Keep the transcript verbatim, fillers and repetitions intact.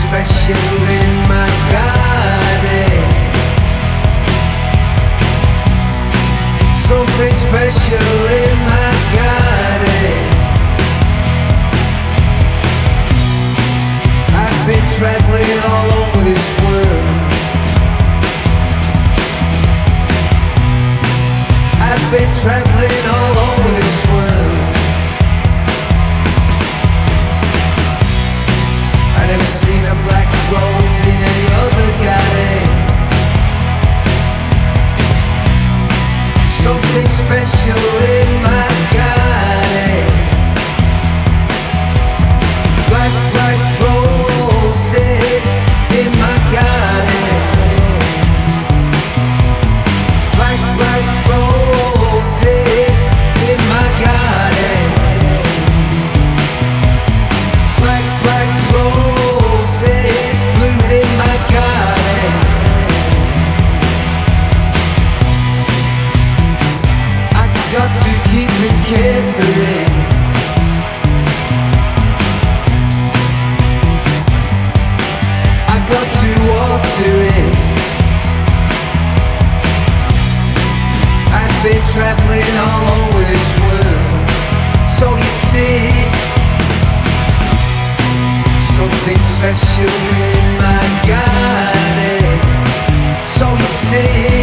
special in my garden. Something special in my garden. I've been traveling all over this world. I've been traveling all over this world. I never seen a black rose in any other garden. Something special in my garden. Black, black roses in my garden. Black, black roses in my garden. Black, black roses blooming in my garden. I got to keep and care for it. I got to water it. I've been traveling all over this world. So you see, something special in my garden. So you see.